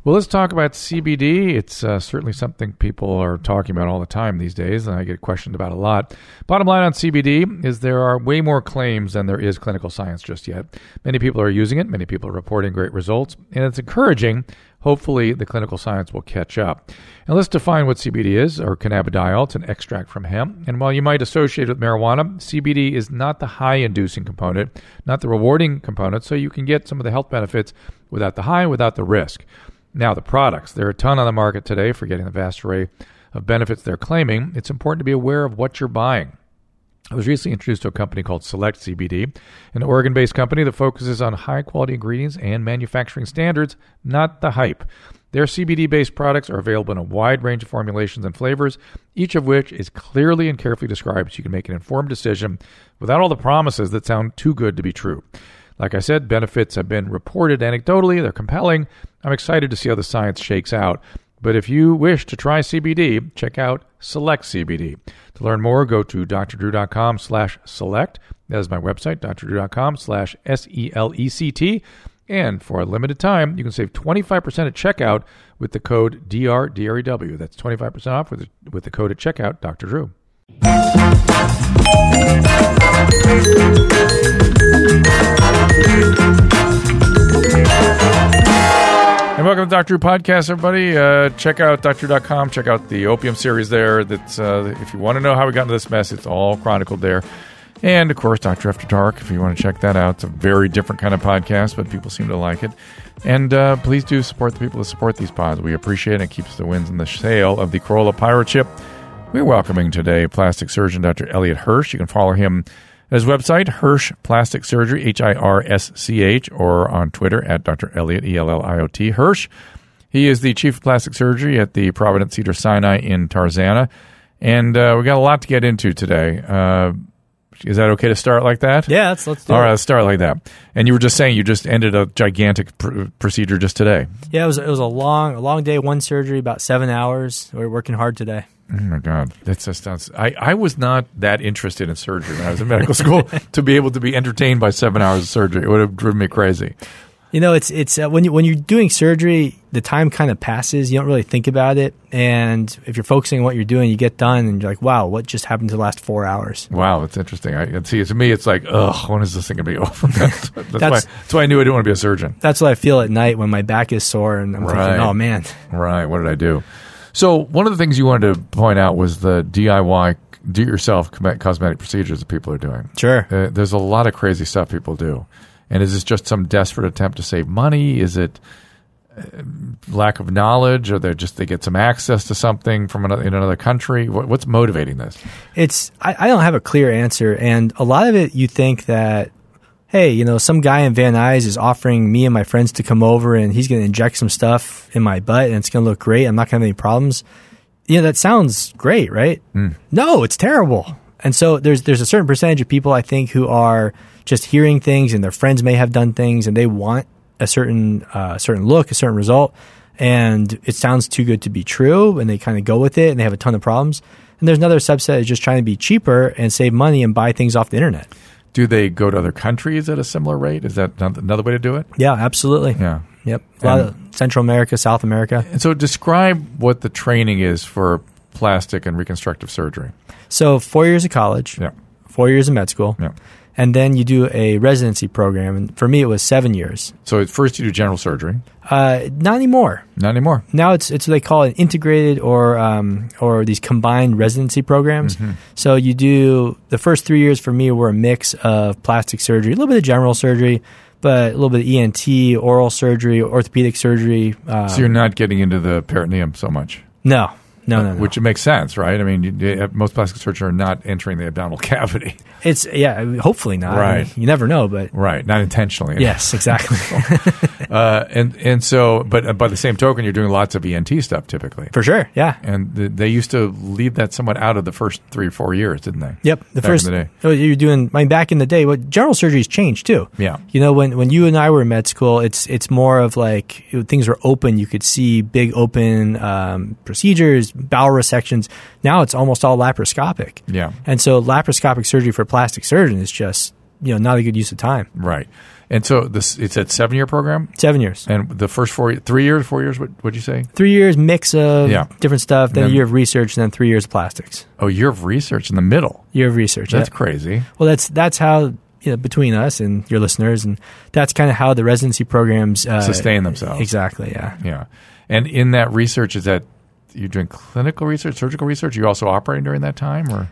Well, let's talk about CBD. It's certainly something people are talking about all the time these days, and I get questioned about a lot. Bottom line on CBD is there are way more claims than there is clinical science just yet. Many people are using it. Many people are reporting great results, and it's encouraging. Hopefully, the clinical science will catch up. And let's define what CBD is, or cannabidiol. It's an extract from hemp. And while you might associate it with marijuana, CBD is not the high-inducing component, not the rewarding component, so you can get some of the health benefits without the high, without the risk. Now, the products. There are a ton on the market today for getting the vast array of benefits they're claiming. It's important to be aware of what you're buying. I was recently introduced to a company called Select CBD, an Oregon-based company that focuses on high-quality ingredients and manufacturing standards, not the hype. Their CBD-based products are available in a wide range of formulations and flavors, each of which is clearly and carefully described so you can make an informed decision without all the promises that sound too good to be true. Like I said, benefits have been reported anecdotally. They're compelling. I'm excited to see how the science shakes out. But if you wish to try CBD, check out Select CBD. To learn more, go to drdrew.com/select. That is my website, drdrew.com/SELECT. And for a limited time, you can save 25% at checkout with the code DRDREW. That's 25% off with the code at checkout, Dr. Drew. And welcome to Dr. Drew Podcast, everybody. Check out drdrew.com. Check out the Opium series there. That's if you want to know how we got into this mess, it's all chronicled there. And, of course, Dr. After Dark, if you want to check that out. It's a very different kind of podcast, but people seem to like it. And please do support the people that support these pods. We appreciate it. It keeps the winds in the sail of the Corolla Pirate Ship. We're welcoming today plastic surgeon Dr. Elliot Hirsch. You can follow him at his website, Hirsch Plastic Surgery, HIRSCH, or on Twitter at Dr. Elliot, ELLIOT, Hirsch. He is the chief of plastic surgery at the Providence Cedars-Sinai in Tarzana. And we got a lot to get into today. Is that okay to start like that? Yeah, let's do it. All right, let's start like that. And you were just saying you just ended a gigantic procedure just today. Yeah, it was a long day, one surgery, about 7 hours. We're working hard today. Oh, my God. That just sounds... I was not that interested in surgery when I was in medical school to be able to be entertained by 7 hours of surgery. It would have driven me crazy. You know, it's when you're doing surgery, the time kind of passes. You don't really think about it. And if you're focusing on what you're doing, you get done and you're like, wow, what just happened to the last 4 hours? Wow, that's interesting. To me, it's like, ugh, when is this thing going to be over? That's why I knew I didn't want to be a surgeon. That's what I feel at night when my back is sore and I'm thinking, oh, man. Right, what did I do? So one of the things you wanted to point out was the DIY, do-it-yourself cosmetic procedures that people are doing. Sure. There's a lot of crazy stuff people do. And is this just some desperate attempt to save money? Is it lack of knowledge, or they get some access to something from in another country? What's motivating this? I don't have a clear answer, and a lot of it you think that, hey, you know, some guy in Van Nuys is offering me and my friends to come over, and he's going to inject some stuff in my butt, and it's going to look great. I'm not going to have any problems. You know, that sounds great, right? No, it's terrible. And so there's a certain percentage of people, I think, who are just hearing things, and their friends may have done things, and they want a certain look, a certain result, and it sounds too good to be true, and they kind of go with it, and they have a ton of problems. And there's another subset that's just trying to be cheaper and save money and buy things off the internet. Do they go to other countries at a similar rate? Is that another way to do it? Yeah, absolutely. Yeah. Yep. A lot of Central America, South America. And so describe what the training is for plastic and reconstructive surgery. So 4 years of college, 4 years of med school, and then you do a residency program. And for me, it was 7 years. So at first you do general surgery? Not anymore. Not anymore. Now it's what they call an integrated or these combined residency programs. Mm-hmm. So you do, the first 3 years for me were a mix of plastic surgery, a little bit of general surgery, but a little bit of ENT, oral surgery, orthopedic surgery. So you're not getting into the peritoneum so much? No. Which makes sense, right? I mean, most plastic surgeons are not entering the abdominal cavity. Hopefully not. Right. I mean, you never know, but right, not intentionally. Yes, exactly. And so, but by the same token, you're doing lots of ENT stuff typically. For sure, yeah. And they used to leave that somewhat out of the first 3 or 4 years, didn't they? Yep, back in the day. You're doing. Back in the day, general surgery's changed too. Yeah. You know, when you and I were in med school, it's more of like things were open. You could see big open procedures. Bowel resections. Now it's almost all laparoscopic. Yeah. And so laparoscopic surgery for plastic surgeon is just not a good use of time. Right. And so it's a 7-year program? 7 years. And the first 3 years, 4 years, what'd you say? 3 years, mix of different stuff, then a year of research, and then 3 years of plastics. Oh, year of research in the middle. Year of research. That's crazy. Well, that's how, between us and your listeners, and that's kind of how the residency programs sustain themselves. Exactly, yeah. Yeah. And in that research, is that you're doing clinical research, surgical research? You're also operating during that time, or?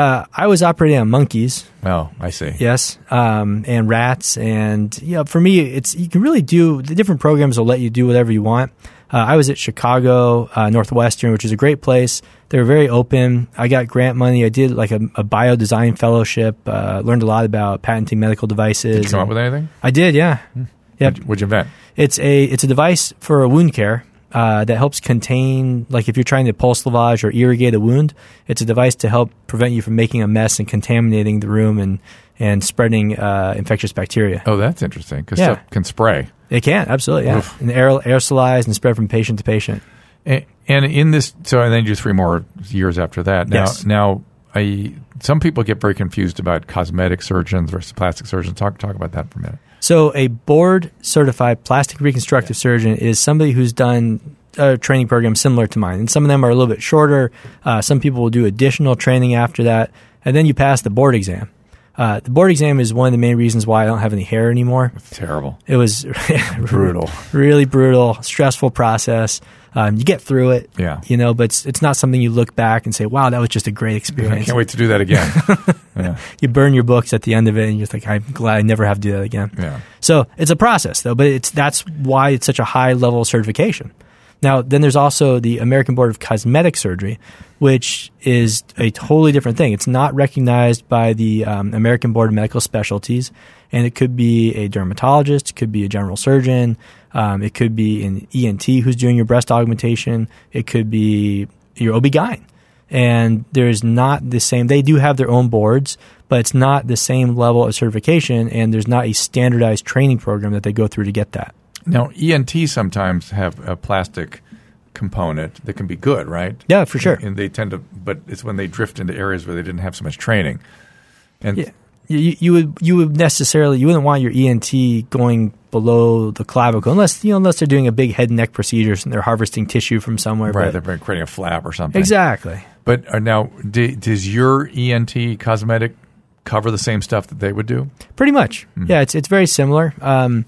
I was operating on monkeys. Oh, I see. Yes, and rats, and for me, you can really do the different programs will let you do whatever you want. I was at Chicago Northwestern, which is a great place. They were very open. I got grant money. I did like a biodesign fellowship. Learned a lot about patenting medical devices. Did you come up with anything? I did, yeah. Yep. What'd you invent? It's a device for wound care. That helps contain, like if you're trying to pulse lavage or irrigate a wound, it's a device to help prevent you from making a mess and contaminating the room and spreading infectious bacteria. Oh, that's interesting because stuff can spray. It can, absolutely, yeah. Oof. And aerosolize and spread from patient to patient. And in this, and then you do 3 more years after that. Now, some people get very confused about cosmetic surgeons versus plastic surgeons. Talk about that for a minute. So a board-certified plastic reconstructive surgeon is somebody who's done a training program similar to mine. And some of them are a little bit shorter. Some people will do additional training after that. And then you pass the board exam. The board exam is one of the main reasons why I don't have any hair anymore. It's terrible. It was brutal. Really brutal, stressful process. You get through it, but it's not something you look back and say, wow, that was just a great experience. I can't wait to do that again. Yeah. You burn your books at the end of it, and you're like, I'm glad I never have to do that again. Yeah. So it's a process, though, but that's why it's such a high-level certification. Now, then there's also the American Board of Cosmetic Surgery, which is a totally different thing. It's not recognized by the American Board of Medical Specialties, and it could be a dermatologist, it could be a general surgeon, it could be an ENT who's doing your breast augmentation, it could be your OB-GYN. And there's not the same, they do have their own boards, but it's not the same level of certification, and there's not a standardized training program that they go through to get that. Now, ENT sometimes have a plastic component that can be good, right? Yeah, for sure. And they tend to, but it's when they drift into areas where they didn't have so much training. And yeah. You wouldn't want your ENT going below the clavicle unless they're doing a big head and neck procedures and they're harvesting tissue from somewhere. Right, they're creating a flap or something. Exactly. But now, does your ENT cosmetic cover the same stuff that they would do? Pretty much. Mm-hmm. Yeah, it's very similar.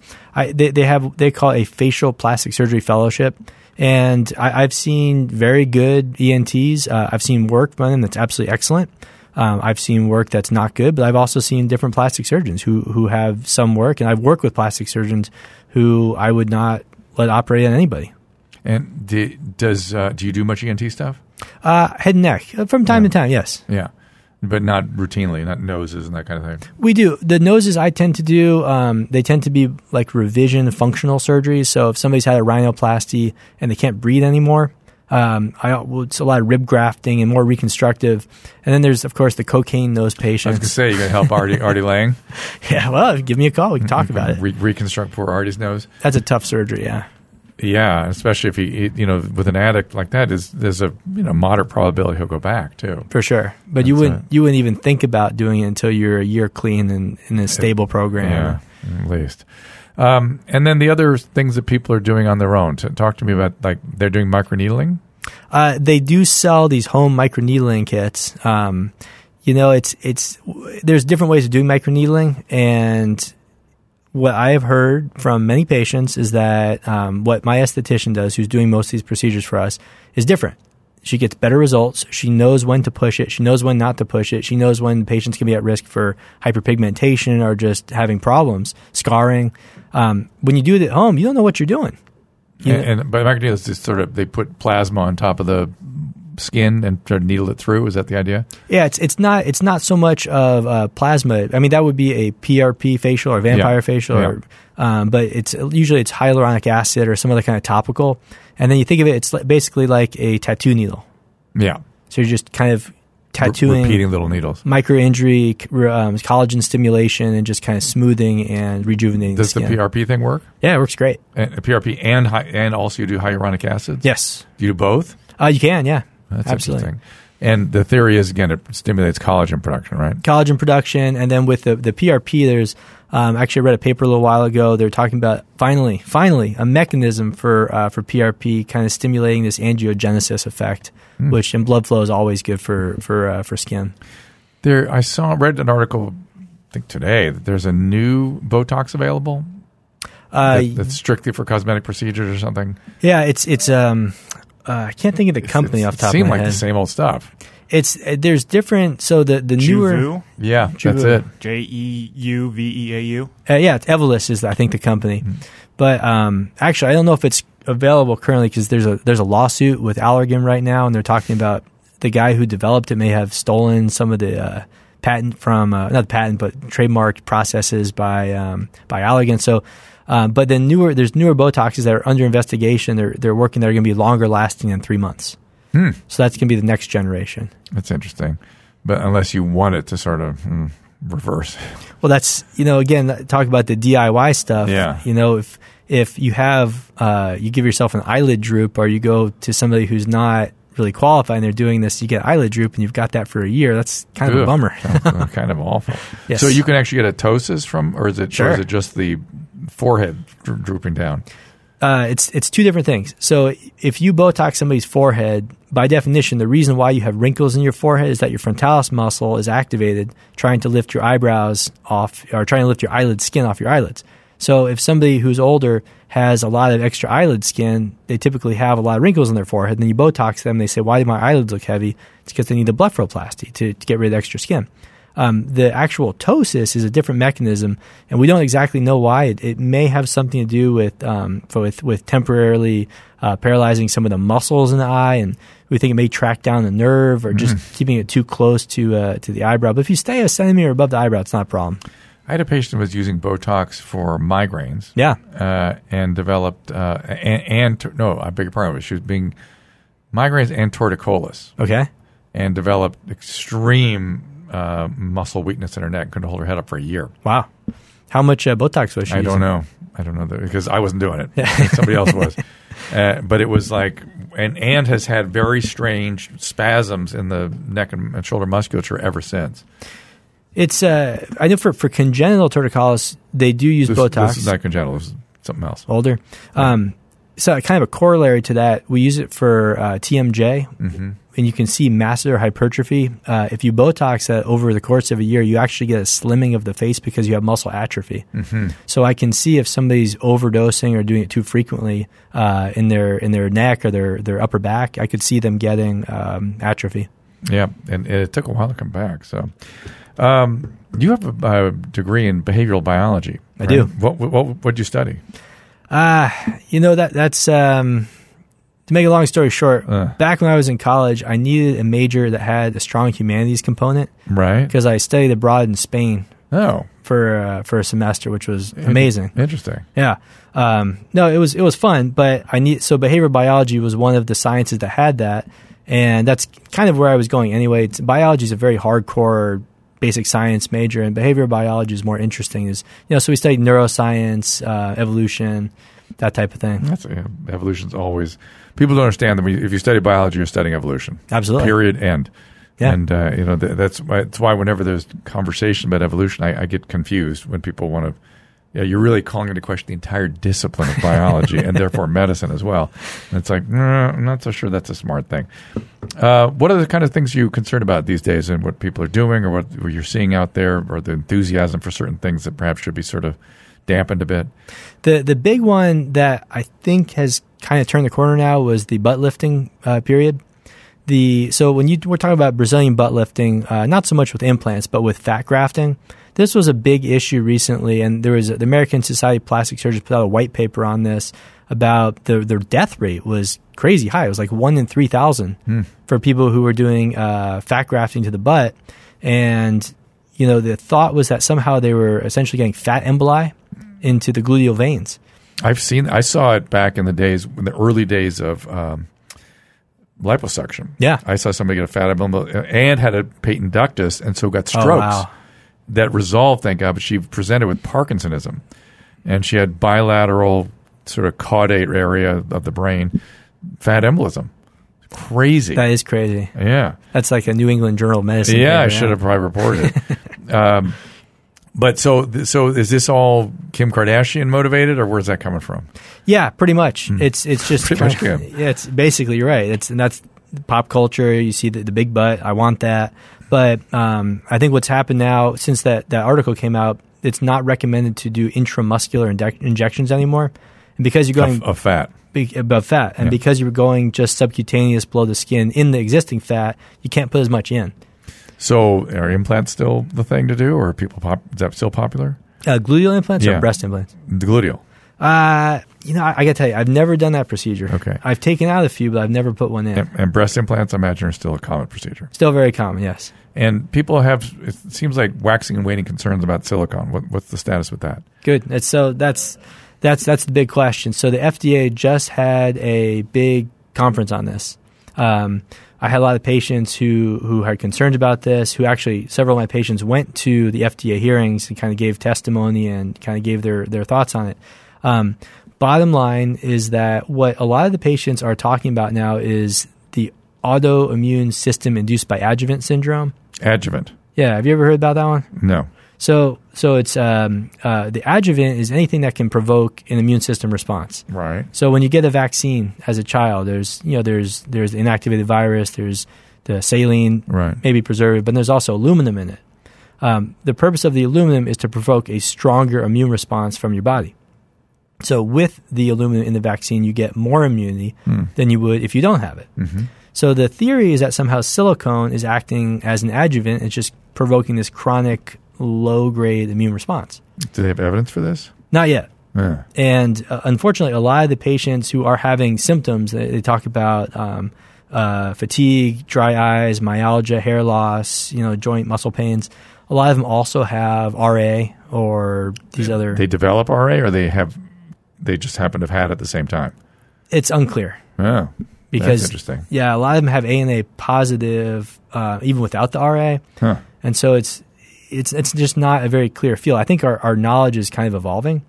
They call it a facial plastic surgery fellowship. And I've seen very good ENTs. I've seen work by them that's absolutely excellent. I've seen work that's not good, but I've also seen different plastic surgeons who have some work, and I've worked with plastic surgeons who I would not let operate on anybody. And do you do much ENT stuff? Head and neck from time to time, yes. Yeah, but not routinely, not noses and that kind of thing. We do. The noses I tend to do, they tend to be like revision functional surgeries. So if somebody's had a rhinoplasty and they can't breathe anymore, it's a lot of rib grafting and more reconstructive. And then there's, of course, the cocaine nose patients. I was going to say, you got to help Artie Lang? Yeah, well, give me a call. We can talk about it. Reconstruct poor Artie's nose? That's a tough surgery, yeah. Yeah, especially if he, with an addict like that, there's a moderate probability he'll go back too. For sure, but you wouldn't even think about doing it until you're a year clean and in a stable program. Yeah, at least. And then the other things that people are doing on their own. Talk to me about, like, they're doing microneedling. They do sell these home microneedling kits. There's different ways of doing microneedling, and what I have heard from many patients is that what my esthetician does, who's doing most of these procedures for us, is different. She gets better results. She knows when to push it. She knows when not to push it. She knows when patients can be at risk for hyperpigmentation or just having problems, scarring. When you do it at home, you don't know what you're doing. But microneedling is just sort of, they put plasma on top of the skin and try to needle it through. Is that the idea? Yeah, it's not so much of plasma. I mean, that would be a PRP facial or vampire facial, but it's usually hyaluronic acid or some other kind of topical. And then you think of it, it's basically like a tattoo needle. Yeah. So you're just kind of tattooing, repeating little needles, microinjury, collagen stimulation, and just kind of smoothing and rejuvenating. Does the PRP thing work? Yeah, it works great. And PRP and also you do hyaluronic acid? Yes. Do you do both? You can, yeah. That's absolutely interesting. And the theory is, again, it stimulates collagen production, right? Collagen production. And then with the PRP, there's actually I read a paper a little while ago. They're talking about finally a mechanism for PRP kind of stimulating this angiogenesis effect, which in blood flow is always good for skin. Read an article, I think today, that there's a new Botox available that's strictly for cosmetic procedures or something. Yeah, it's I can't think of the company off the top of my head. It seemed like the same old stuff. There's different. So the newer, Jeuveau? Yeah, Jeuveau. that's it. JEUVEAU. Yeah, it's Evolus is I think the company, but actually I don't know if it's available currently because there's a lawsuit with Allergan right now, and they're talking about the guy who developed it may have stolen some of the patent from not the patent but trademarked processes by Allergan. So. But then there's newer Botoxes that are under investigation. They're working that are going to be longer lasting than 3 months. So that's going to be the next generation. That's interesting. But unless you want it to sort of reverse. Well, that's, again, talk about the DIY stuff. Yeah. If you have, you give yourself an eyelid droop or you go to somebody who's not really qualified and they're doing this, you get eyelid droop and you've got that for a year. That's kind of a bummer. That's kind of awful. Yes. So you can actually get a ptosis from, or is it just the forehead drooping down? It's two different things. So if you Botox somebody's forehead, by definition, the reason why you have wrinkles in your forehead is that your frontalis muscle is activated trying to lift your eyebrows off or trying to lift your eyelid skin off your eyelids. So if somebody who's older has a lot of extra eyelid skin, they typically have a lot of wrinkles in their forehead. And then you Botox them, they say, why do my eyelids look heavy? It's because they need a blepharoplasty to get rid of the extra skin. The actual ptosis is a different mechanism, and we don't exactly know why. It may have something to do with temporarily paralyzing some of the muscles in the eye, and we think it may track down the nerve or just keeping it too close to the eyebrow. But if you stay a centimeter above the eyebrow, it's not a problem. I had a patient who was using Botox for migraines. Yeah. And developed, I beg your pardon, she was being migraines and torticollis. Okay. And developed extreme muscle weakness in her neck. Couldn't hold her head up for a year. Wow. How much Botox was she using? I don't know because I wasn't doing it. Somebody else was. But it was like, and has had very strange spasms in the neck and shoulder musculature ever since. It's I know for congenital torticollis they do use Botox. This is not congenital. This is something else. Older. So kind of a corollary to that, we use it for TMJ, and you can see massive hypertrophy. If you Botox that over the course of a year, you actually get a slimming of the face because you have muscle atrophy. So I can see if somebody's overdosing or doing it too frequently in their neck or their upper back, I could see them getting atrophy. Yeah, and it took a while to come back. So. You have a degree in behavioral biology. I do. What did you study? That's to make a long story short. Back when I was in college, I needed a major that had a strong humanities component. Right. Because I studied abroad in Spain. Oh. For a semester, which was amazing. Interesting. Yeah. No, it was fun, but so behavioral biology was one of the sciences that had that, and that's kind of where I was going anyway. Biology is a very hardcore basic science major, and behavioral biology is more interesting. So we studied neuroscience, evolution, that type of thing. Evolution's always, people don't understand that if you study biology, you're studying evolution. Absolutely. Period. End. Yeah. And that's why whenever there's conversation about evolution, I get confused when people want to. Yeah, you're really calling into question the entire discipline of biology and therefore medicine as well. And it's like, I'm not so sure that's a smart thing. What are the kind of things you're concerned about these days and what people are doing or what you're seeing out there or the enthusiasm for certain things that perhaps should be sort of dampened a bit? The big one that I think has kind of turned the corner now was the butt lifting period. So when we're talking about Brazilian butt lifting, not so much with implants, but with fat grafting, this was a big issue recently, and there was the American Society of Plastic Surgeons put out a white paper on this about their death rate was crazy high. It was like 1 in 3,000 for people who were doing fat grafting to the butt. And, the thought was that somehow they were essentially getting fat emboli into the gluteal veins. I saw it back in the early days of liposuction. Yeah. I saw somebody get a fat emboli and had a patent ductus and so got strokes. Oh, wow. That resolved, thank God, but she presented with Parkinsonism. And she had bilateral sort of caudate area of the brain, fat embolism. Crazy. That is crazy. Yeah. That's like a New England Journal of Medicine. Yeah, I paper, should have probably reported it. But so is this all Kim Kardashian motivated, or where's that coming from? Yeah, pretty much. It's just Pretty much Kim. Yeah, it's basically, you're right. And that's pop culture. You see the big butt. I want that. But I think what's happened now since that article came out, it's not recommended to do intramuscular injections anymore. And because you're going Of fat. above fat, and because you're going just subcutaneous below the skin in the existing fat, you can't put as much in. So are implants still the thing to do, or are people is that still popular? Gluteal implants Yeah. or breast implants? The gluteal. I got to tell you, I've never done that procedure. Okay. I've taken out a few, but I've never put one in. And breast implants, I imagine, are still a common procedure. Still very common, yes. And people have, it seems like, waxing and waning concerns about silicone. What's the status with that? Good. That's the big question. So the FDA just had a big conference on this. I had a lot of patients who had concerns about this, who actually, several of my patients went to the FDA hearings and kind of gave testimony and kind of gave their thoughts on it. Bottom line is that what a lot of the patients are talking about now is the autoimmune system induced by adjuvant syndrome. Adjuvant. Yeah. Have you ever heard about that one? No. So it's the adjuvant is anything that can provoke an immune system response. Right. So when you get a vaccine as a child, there's the inactivated virus, there's the saline, Right. maybe preservative, but there's also aluminum in it. The purpose of the aluminum is to provoke a stronger immune response from your body. So with the aluminum in the vaccine, you get more immunity than you would if you don't have it. Mm-hmm. So the theory is that somehow silicone is acting as an adjuvant. It's just provoking this chronic low-grade immune response. Do they have evidence for this? Not yet. Yeah. And unfortunately, a lot of the patients who are having symptoms, they talk about fatigue, dry eyes, myalgia, hair loss, joint muscle pains. A lot of them also have RA or these other. They develop RA, or they just happen to have had it at the same time? It's unclear. Oh, Because, that's interesting. Yeah, a lot of them have ANA positive even without the RA. Huh. And so it's just not a very clear field. I think our knowledge is kind of evolving.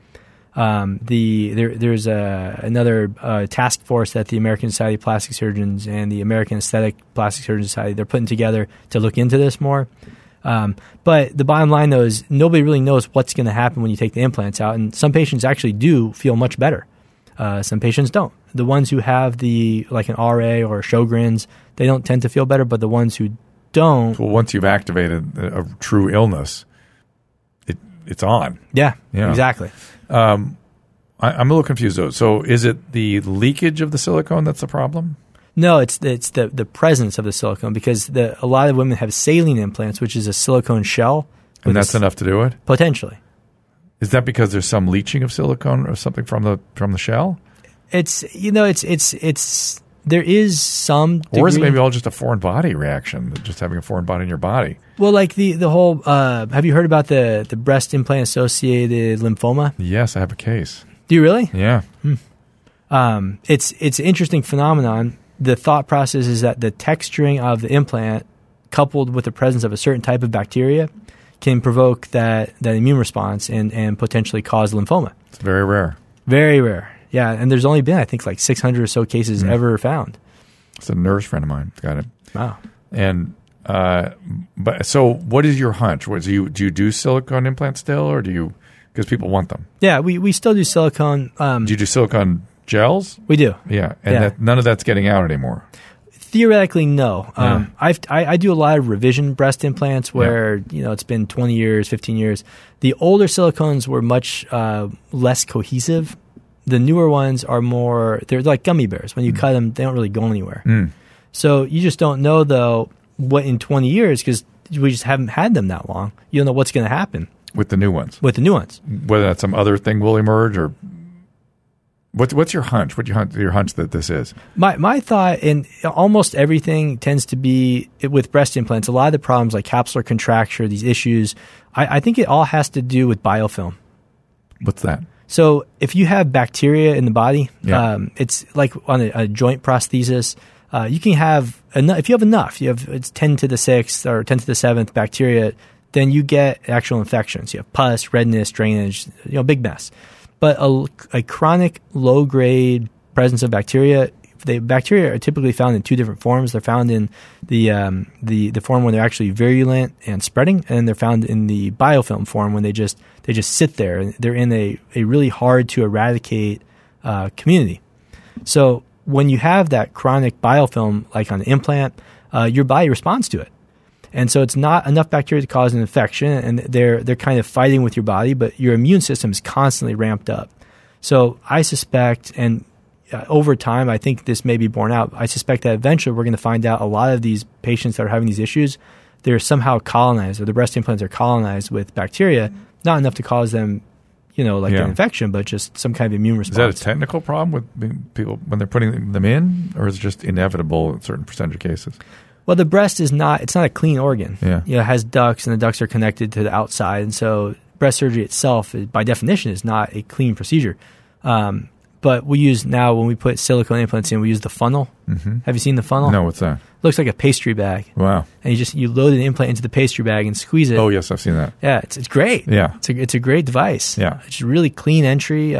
There's another task force that the American Society of Plastic Surgeons and the American Aesthetic Plastic Surgeon Society, they're putting together to look into this more. But the bottom line, though, is nobody really knows what's going to happen when you take the implants out. And some patients actually do feel much better. Some patients don't. The ones who have like an RA or Sjogren's, they don't tend to feel better. But the ones who don't. Well, once you've activated a true illness, it's on. Yeah, Yeah. exactly. I'm a little confused, though. So is it the leakage of the silicone that's the problem? No, it's the presence of the silicone, because a lot of women have saline implants, which is a silicone shell. And that's enough to do it? Potentially. Is that because there's some leaching of silicone or something from the shell? It's there is some degree. Or is it maybe all just a foreign body reaction, just having a foreign body in your body? Well, like the whole have you heard about the breast implant associated lymphoma? Yes, I have a case. Do you really? Yeah. It's an interesting phenomenon. The thought process is that the texturing of the implant, coupled with the presence of a certain type of bacteria, can provoke that immune response and potentially cause lymphoma. It's very rare. Very rare. Yeah, and there's only been, I think, like 600 or so cases ever found. It's a nurse friend of mine. Got it. Wow. And but so, what is your hunch? Do you do silicone implants still, or do you? Because people want them. Yeah, we still do silicone. Do you do silicone gels? We do. Yeah, and Yeah. none of that's getting out anymore. Theoretically, no. Yeah. I do a lot of revision breast implants where it's been 20 years, 15 years. The older silicones were much less cohesive. The newer ones are more. They're like gummy bears. When you cut them, they don't really go anywhere. So you just don't know, though, what in 20 years, because we just haven't had them that long. You don't know what's going to happen With the new ones, with the new ones. whether that's some other thing will emerge, or what's your hunch? Your hunch that this is? My thought, and almost everything tends to be with breast implants. A lot of the problems like capsular contracture, these issues, I think it all has to do with biofilm. What's that? So if you have bacteria in the body, Yeah. it's like on a joint prosthesis. You can have enough. If you have enough, it's 10 to the 6th or 10 to the 7th bacteria, then you get actual infections. You have pus, redness, drainage, big mess. But a chronic low-grade presence of bacteria bacteria are typically found in two different forms. They're found in the form when they're actually virulent and spreading, and they're found in the biofilm form when they just sit there. They're in a really hard to eradicate community. So when you have that chronic biofilm, like on an implant, your body responds to it. And so it's not enough bacteria to cause an infection, and they're kind of fighting with your body, but your immune system is constantly ramped up. So I suspect, and over time, I think this may be borne out, I suspect that eventually we're going to find out a lot of these patients that are having these issues, they're somehow colonized, or the breast implants are colonized with bacteria, not enough to cause them, an infection, but just some kind of immune response. Is that a technical problem with people when they're putting them in, or is it just inevitable in certain percentage of cases? Well, the breast it's not a clean organ. Yeah. It has ducts, and the ducts are connected to the outside. And so breast surgery itself, by definition, is not a clean procedure. But we use now, when we put silicone implants in, we use the funnel. Mm-hmm. Have you seen the funnel? No, what's that? Looks like a pastry bag. Wow. And you load an implant into the pastry bag and squeeze it. Oh, yes, I've seen that. Yeah, it's great. Yeah. It's a great device. Yeah. It's really clean entry.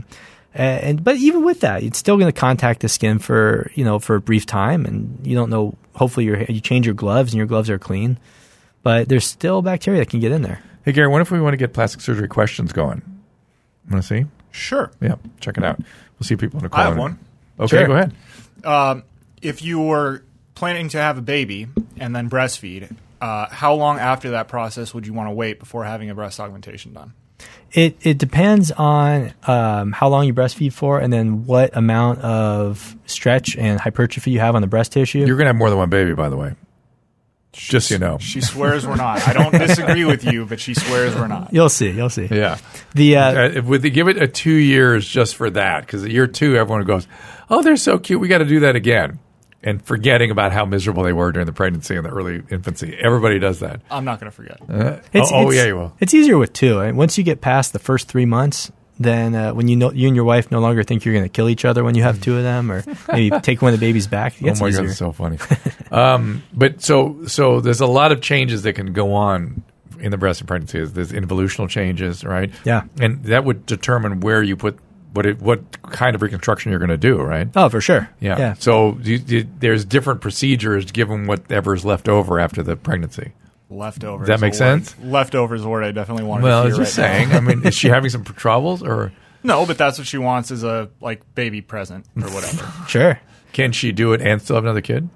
But even with that, it's still going to contact the skin for a brief time, and you don't know. Hopefully, you change your gloves and your gloves are clean, but there's still bacteria that can get in there. Hey, Gary, what if we want to get plastic surgery questions going? Want to see? Sure. Yeah, check it out. We'll see if people want to call I have in. one. Okay, Sure. go ahead. If you were planning to have a baby and then breastfeed, how long after that process would you want to wait before having a breast augmentation done? It depends on how long you breastfeed for, and then what amount of stretch and hypertrophy you have on the breast tissue. You're going to have more than one baby, by the way. Just so you know. She swears we're not. I don't disagree with you, but she swears we're not. You'll see. Yeah. The Give it 2 years just for that, because at year 2, everyone goes, oh, they're so cute. We got to do that again. And forgetting about how miserable they were during the pregnancy and the early infancy. Everybody does that. I'm not going to forget. Yeah, you will. It's easier with 2. And once you get past the first 3 months, then when you and your wife no longer think you're going to kill each other when you have 2 of them, or maybe take one of the babies back, it gets God, easier. that's so funny. But so there's a lot of changes that can go on in the breast in pregnancy. There's involutional changes, right? Yeah. And that would determine where you put what kind of reconstruction you're going to do, right? Oh, for sure. Yeah. So there's different procedures given whatever's left over after the pregnancy. Leftovers. Does that make sense? Leftovers is what I definitely want to Well, I hear was just right saying. now. I mean, is she having some troubles, or No, but that's what she wants, is a baby present or whatever. Sure. can she do it and still have another kid?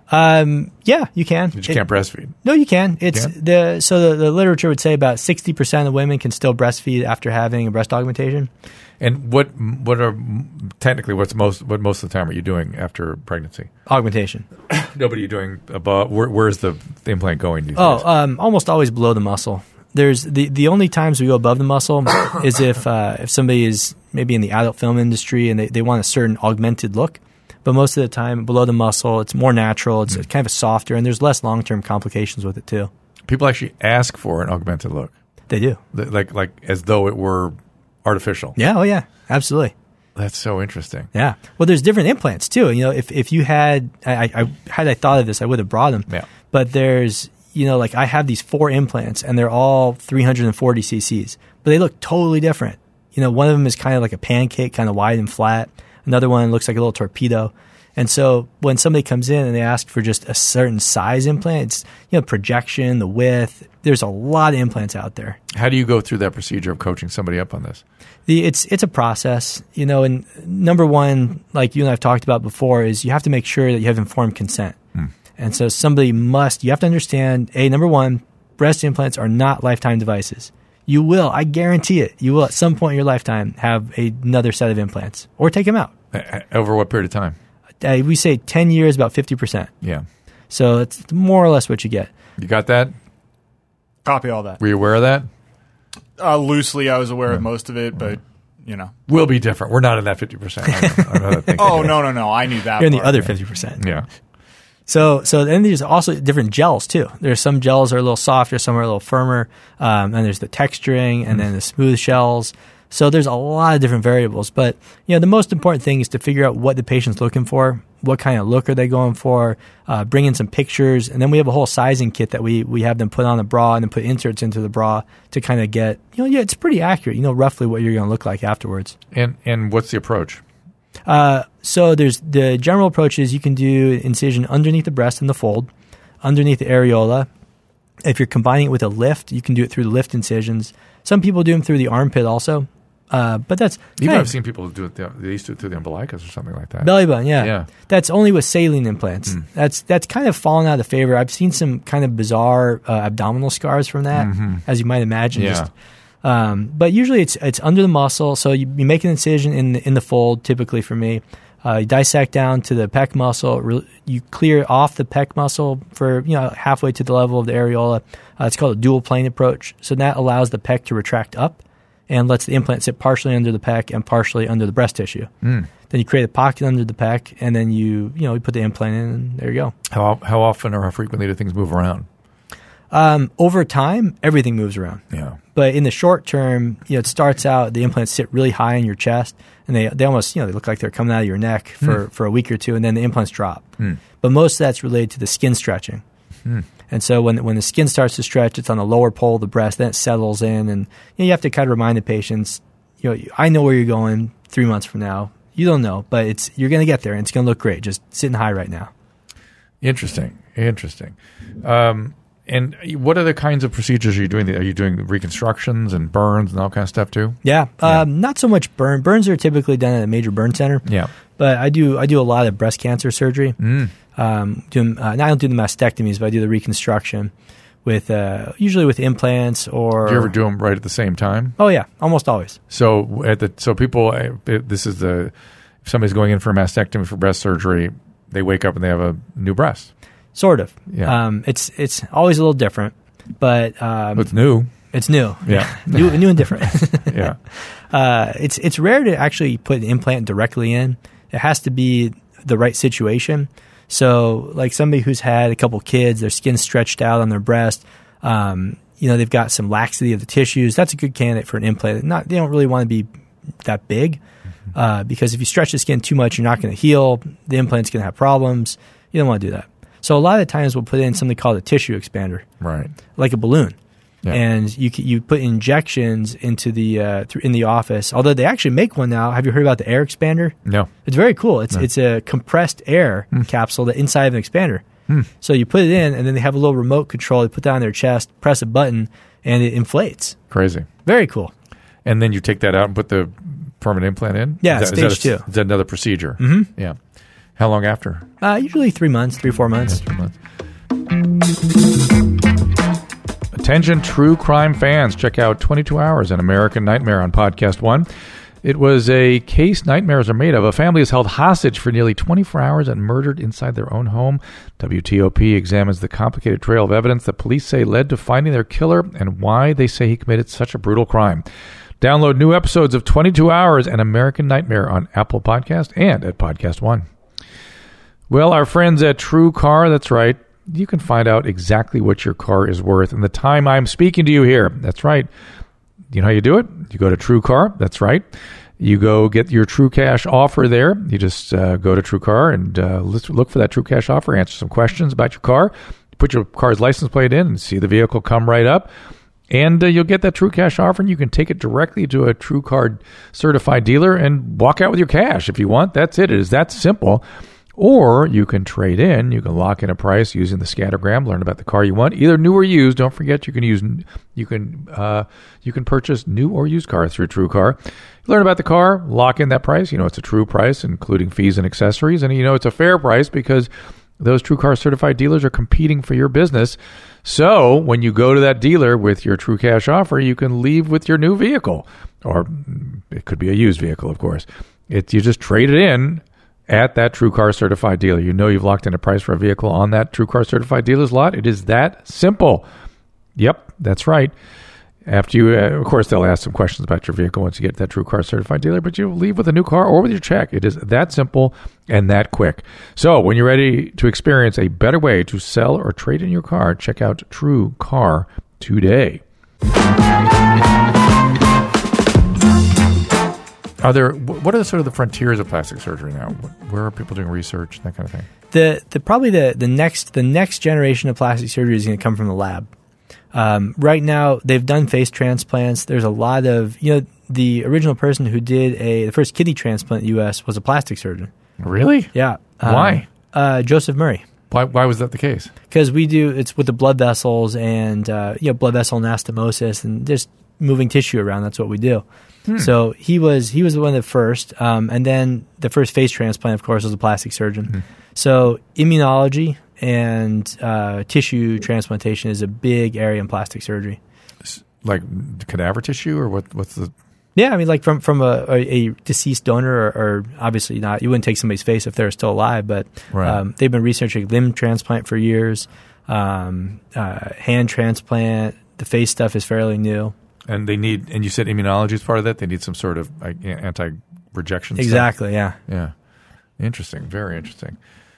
Yeah, you can. You just can't breastfeed. No, you can. It's Can? the literature would say about 60% of women can still breastfeed after having a breast augmentation. And what are technically what most of the time are you doing after pregnancy? Augmentation. No, but are you doing above? Where's the implant going? These days? Almost always below the muscle. There's the only times we go above the muscle is if somebody is maybe in the adult film industry and they want a certain augmented look. But most of the time, below the muscle, it's more natural. It's kind of softer, and there's less long-term complications with it too. People actually ask for an augmented look, They do. like as though it were artificial. Yeah. Oh, yeah. Absolutely. That's so interesting. Yeah. Well, there's different implants too. If you had, I thought of this, I would have brought them. Yeah. But there's, I have these 4 implants, and they're all 340 cc's, but they look totally different. One of them is kind of like a pancake, kind of wide and flat. Another one looks like a little torpedo. And so when somebody comes in and they ask for just a certain size implant, it's, projection, the width, there's a lot of implants out there. How do you go through that procedure of coaching somebody up on this? It's a process, and number one, like you and I have talked about before, is you have to make sure that you have informed consent. And so you have to understand, number one, breast implants are not lifetime devices. You will, I guarantee it, you will at some point in your lifetime have another set of implants or take them out. Over what period of time? We say 10 years, about 50%. Yeah. So it's more or less what you get. You got that? Copy all that. Were you aware of that? Loosely, I was aware of most of it, but, We'll be different. We're not in that 50%. I know that thing. Oh, no. I knew that You're in the part. other 50%. Yeah. So then there's also different gels too. There's some gels are a little softer, some are a little firmer, and there's the texturing and then the smooth shells. So there's a lot of different variables. But the most important thing is to figure out what the patient's looking for, what kind of look are they going for, bring in some pictures, and then we have a whole sizing kit that we have them put on a bra and then put inserts into the bra to kind of get it's pretty accurate. Roughly what you're going to look like afterwards. And what's the approach? So there's the general approach is you can do incision underneath the breast in the fold, underneath the areola. If you're combining it with a lift, you can do it through the lift incisions. Some people do them through the armpit also. But that's Even I've seen people do it. They used to do it through the umbilicus or something like that. Belly button, yeah. Yeah. That's only with saline implants. That's kind of fallen out of favor. I've seen some kind of bizarre abdominal scars from that, as you might imagine. Yeah. But usually it's under the muscle. So you make an incision in the fold. Typically for me, you dissect down to the pec muscle. You clear off the pec muscle for halfway to the level of the areola. It's called a dual plane approach. So that allows the pec to retract up and lets the implant sit partially under the pec and partially under the breast tissue. Then you create a pocket under the pec, and then you put the implant in, and there you go. How often or how frequently do things move around? Over time, everything moves around. Yeah. But in the short term, it starts out, the implants sit really high in your chest, and they almost, they look like they're coming out of your neck for a week or two, and then the implants drop. But most of that's related to the skin stretching. And so when the skin starts to stretch, it's on the lower pole of the breast, then it settles in, and you have to kind of remind the patients, I know where you're going 3 months from now. You don't know, but you're going to get there, and it's going to look great. Just sitting high right now. Interesting. And what other kinds of procedures are you doing? Are you doing reconstructions and burns and all kind of stuff too? Yeah. Not so much burn. Burns are typically done at a major burn center. Yeah. But I do a lot of breast cancer surgery. I don't do the mastectomies, but I do the reconstruction with usually with implants or. Do you ever do them right at the same time? Oh yeah, almost always. So people, if somebody's going in for a mastectomy for breast surgery, they wake up and they have a new breast. Sort of. Yeah. It's always a little different, but it's new. It's new. Yeah. new and different. Yeah. It's rare to actually put an implant directly in. It has to be the right situation. So, like somebody who's had a couple kids, their skin's stretched out on their breast. They've got some laxity of the tissues. That's a good candidate for an implant. They don't really want to be that big because if you stretch the skin too much, you're not going to heal. The implant's going to have problems. You don't want to do that. So a lot of times we'll put in something called a tissue expander, right? Like a balloon, yeah. And you put injections into the in the office. Although they actually make one now. Have you heard about the air expander? No, it's very cool. It's a compressed air capsule that inside of an expander. So you put it in, and then they have a little remote control. They put that on their chest, press a button, and it inflates. Crazy, very cool. And then you take that out and put the permanent implant in. Yeah, stage 2. Is that another procedure? Yeah. How long after? Usually 3 months, 3-4 months. Yeah, 3 months. Attention true crime fans, check out 22 Hours, an American Nightmare on Podcast One. It was a case nightmares are made of. A family is held hostage for nearly 24 hours and murdered inside their own home. WTOP examines the complicated trail of evidence that police say led to finding their killer and why they say he committed such a brutal crime. Download new episodes of 22 Hours, an American Nightmare on Apple Podcast and at Podcast One. Well, our friends at TrueCar, that's right, you can find out exactly what your car is worth in the time I'm speaking to you here. That's right. You know how you do it? You go to TrueCar, that's right. You go get your True Cash offer there. You just go to TrueCar and look for that True Cash offer, answer some questions about your car, put your car's license plate in and see the vehicle come right up. And you'll get that True Cash offer, and you can take it directly to a TrueCar certified dealer and walk out with your cash if you want. That's it. It is that simple. Or you can trade in. You can lock in a price using the scattergram. Learn about the car you want, either new or used. Don't forget, you can purchase new or used cars through TrueCar. Learn about the car, lock in that price. It's a true price, including fees and accessories, and it's a fair price because those TrueCar certified dealers are competing for your business. So when you go to that dealer with your True Cash offer, you can leave with your new vehicle, or it could be a used vehicle, of course. You just trade it in at that TrueCar certified dealer. You've locked in a price for a vehicle on that TrueCar certified dealer's lot. It is that simple. Yep, that's right. After you, of course, they'll ask some questions about your vehicle once you get that TrueCar certified dealer, but you leave with a new car or with your check. It is that simple and that quick. So when you're ready to experience a better way to sell or trade in your car, check out TrueCar today. What are sort of the frontiers of plastic surgery now? Where are people doing research, that kind of thing? Probably the next generation of plastic surgery is going to come from the lab. Right now, they've done face transplants. There's a lot of the original person who did the first kidney transplant in the U.S. was a plastic surgeon. Really? Yeah. Why? Joseph Murray. Why was that the case? Because it's with the blood vessels and blood vessel anastomosis and just moving tissue around. That's what we do. So he was one of the first, and then the first face transplant, of course, was a plastic surgeon. So immunology and tissue transplantation is a big area in plastic surgery. Like cadaver tissue, or what's the? Yeah, I mean, like from a deceased donor, or obviously not. You wouldn't take somebody's face if they're still alive, but Right. They've been researching limb transplant for years, hand transplant. The face stuff is fairly new. And you said immunology is part of that. They need some sort of anti-rejection. Exactly. Yeah. Yeah. Interesting. Very interesting.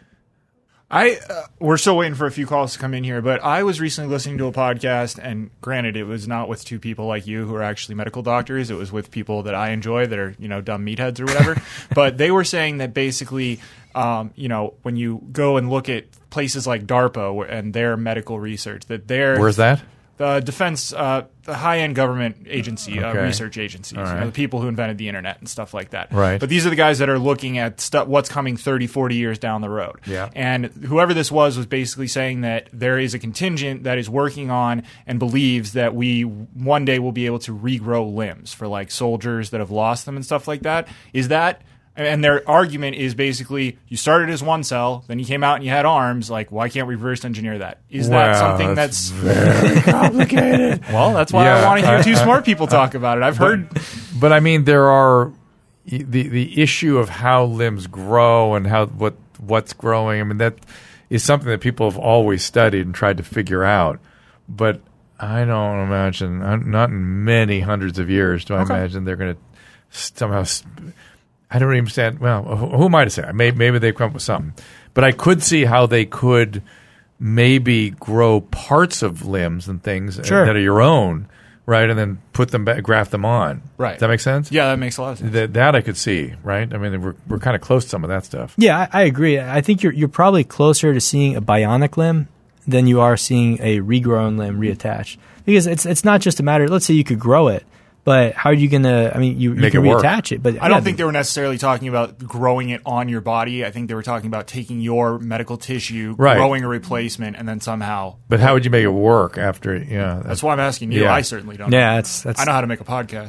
We're still waiting for a few calls to come in here, but I was recently listening to a podcast, and granted, it was not with two people like you who are actually medical doctors. It was with people that I enjoy that are, dumb meatheads or whatever. But they were saying that basically, when you go and look at places like DARPA and their medical research, Where's that? The defense, the high-end government agency, Okay. research agencies, All right. the people who invented the internet and stuff like that. Right. But these are the guys that are looking at what's coming 30, 40 years down the road. Yeah. And whoever this was basically saying that there is a contingent that is working on and believes that we one day will be able to regrow limbs for like soldiers that have lost them and stuff like that. Is that... And their argument is basically, you started as one cell, then you came out and you had arms. Like, why can't we reverse engineer that? Is that something that's very complicated? Well, that's why I want to hear two smart people talk about it. I've heard... But I mean, there are the issue of how limbs grow and what's growing. I mean, that is something that people have always studied and tried to figure out. But I don't imagine, not in many hundreds of years, do I imagine they're going to somehow... I don't even understand. Well, who am I to say? Maybe they've come up with something. But I could see how they could maybe grow parts of limbs and things that are your own, right? And then put them back, graft them on. Right. Does that make sense? Yeah, that makes a lot of sense. That I could see, right? I mean, we're kind of close to some of that stuff. Yeah, I agree. I think you're probably closer to seeing a bionic limb than you are seeing a regrown limb reattached. Because it's not just a matter. Let's say you could grow it. But how are you going to, I mean, you can reattach it. But I don't think they were necessarily talking about growing it on your body. I think they were talking about taking your medical tissue, growing a replacement, and then somehow. But how would you make it work after, yeah. That's why I'm asking you. Yeah. I certainly don't. Yeah, know. I know how to make a podcast.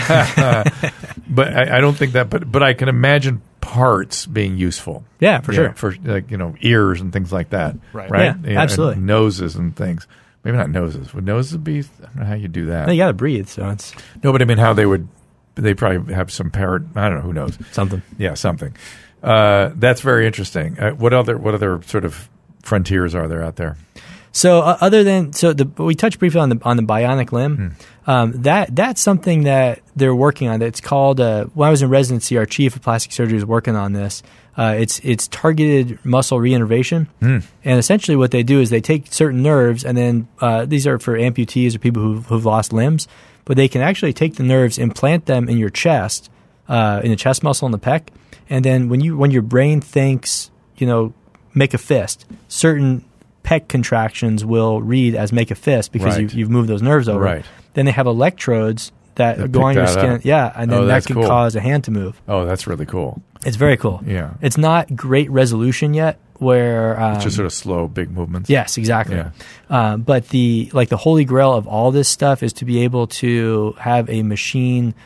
But I don't think that, but I can imagine parts being useful. Yeah, for sure. For ears and things like that. Right. Yeah, absolutely. And noses and things. Maybe not noses. Would noses be? I don't know how you do that. You got to breathe, so it's No, but I mean, how they probably have some parrot. I don't know. Who knows? something. Yeah, something. That's very interesting. What other sort of frontiers are there out there? So other than we touched briefly on the bionic limb. That's something that they're working on. It's called. When I was in residency, our chief of plastic surgery was working on this. It's targeted muscle reinnervation, and essentially what they do is they take certain nerves, and then these are for amputees or people who've lost limbs, but they can actually take the nerves, implant them in your chest, in the chest muscle and the pec, and then when your brain thinks, make a fist, certain pec contractions will read as make a fist because you've moved those nerves over. Right. Then they have electrodes that go on your skin. Up. Yeah, and then that can cause a hand to move. Oh, that's really cool. It's very cool. Yeah. It's not great resolution yet where... it's just sort of slow, big movements. Yes, exactly. Yeah. But the holy grail of all this stuff is to be able to have a machine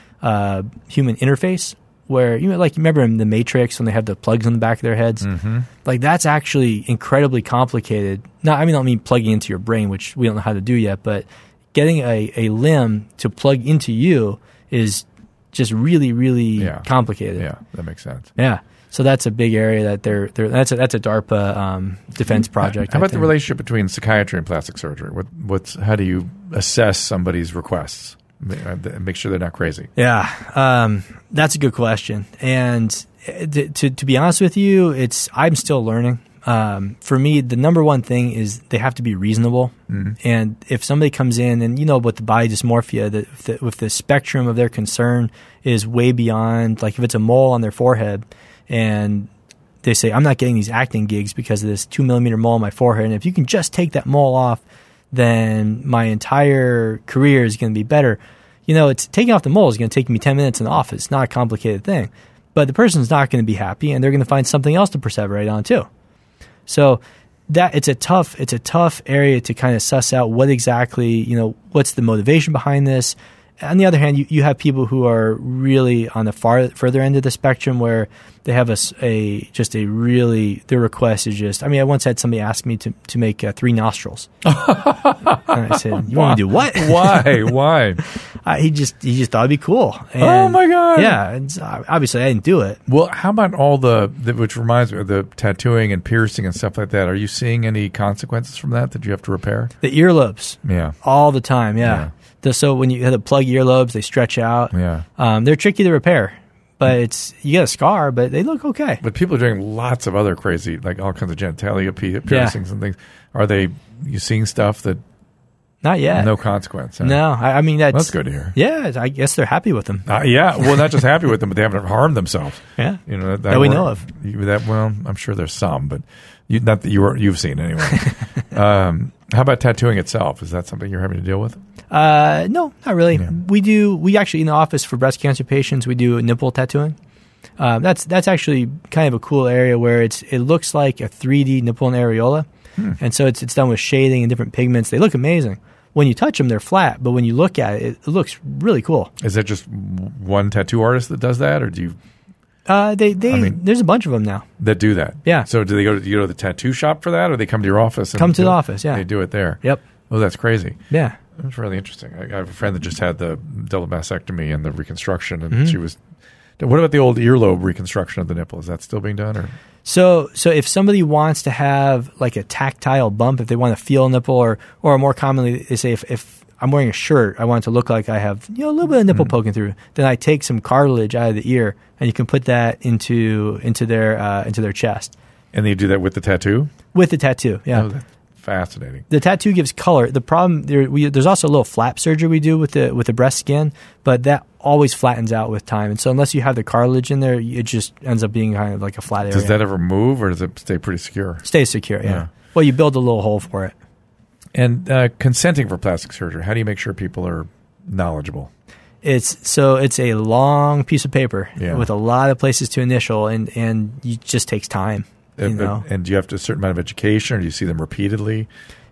human interface where, remember in The Matrix when they have the plugs on the back of their heads? Mm-hmm. Like, that's actually incredibly complicated. I don't mean plugging into your brain, which we don't know how to do yet, but getting a limb to plug into you is just really, really complicated. Yeah, that makes sense. Yeah. So that's a big area that that's a DARPA defense project. How about the relationship between psychiatry and plastic surgery? How do you assess somebody's requests? Make sure they're not crazy. Yeah, that's a good question. And to be honest with you, I'm still learning. For me, the number one thing is they have to be reasonable. Mm-hmm. And if somebody comes in and with the body dysmorphia, if the spectrum of their concern is way beyond, like if it's a mole on their forehead and they say, I'm not getting these acting gigs because of this 2 millimeter mole on my forehead. And if you can just take that mole off, then my entire career is going to be better. it's taking off the mole is going to take me 10 minutes in the office. It's not a complicated thing. But the person's not going to be happy, and they're going to find something else to perseverate on too. So that it's a tough area to kind of suss out what exactly, what's the motivation behind this. On the other hand, you have people who are really on the further end of the spectrum where they have their request is just, I once had somebody ask me to make 3 nostrils. And I said, you want me to do what? Why? He just thought it'd be cool. And, oh my God. Yeah. And obviously I didn't do it. Well, how about all which reminds me of the tattooing and piercing and stuff like that. Are you seeing any consequences from that you have to repair? The earlobes. Yeah. All the time. Yeah. So when you have to plug earlobes, they stretch out. Yeah. They're tricky to repair, but you get a scar, but they look okay. But people are doing lots of other crazy, like all kinds of genitalia piercings and things. Are you seeing stuff that? Not yet. No consequence. Huh? No, that's good to hear. Yeah, I guess they're happy with them. Yeah, well, not just happy with them, but they haven't harmed themselves. Yeah, that we know of. Well, I'm sure there's some, but not that you've seen anyway. How about tattooing itself? Is that something you're having to deal with? No, not really. Yeah. We actually in the office for breast cancer patients, we do nipple tattooing. That's actually kind of a cool area where it looks like a 3D nipple and areola, and so it's done with shading and different pigments. They look amazing. When you touch them, they're flat, but when you look at it, it looks really cool. Is that just one tattoo artist that does that, or do you? There's a bunch of them now that do that. Yeah. So do you go to the tattoo shop for that, or they come to your office? Come to the office. Yeah. They do it there. Yep. Oh, that's crazy. Yeah. That's really interesting. I have a friend that just had the double mastectomy and the reconstruction, and she was. What about the old earlobe reconstruction of the nipple? Is that still being done? Or so if somebody wants to have like a tactile bump, if they want to feel a nipple, or more commonly they say if I'm wearing a shirt, I want it to look like I have a little bit of nipple poking through, then I take some cartilage out of the ear, and you can put that into their chest. And they do that with the tattoo? With the tattoo, yeah. Oh, that's fascinating. The tattoo gives color. The problem there's also a little flap surgery we do with the breast skin, but that always flattens out with time. And so unless you have the cartilage in there, it just ends up being kind of like a flat area. Does that ever move, or does it stay pretty secure? Stays secure, yeah. Well, you build a little hole for it. And consenting for plastic surgery, how do you make sure people are knowledgeable? It's a long piece of paper with a lot of places to initial, and it just takes time. And do you have to a certain amount of education, or do you see them repeatedly?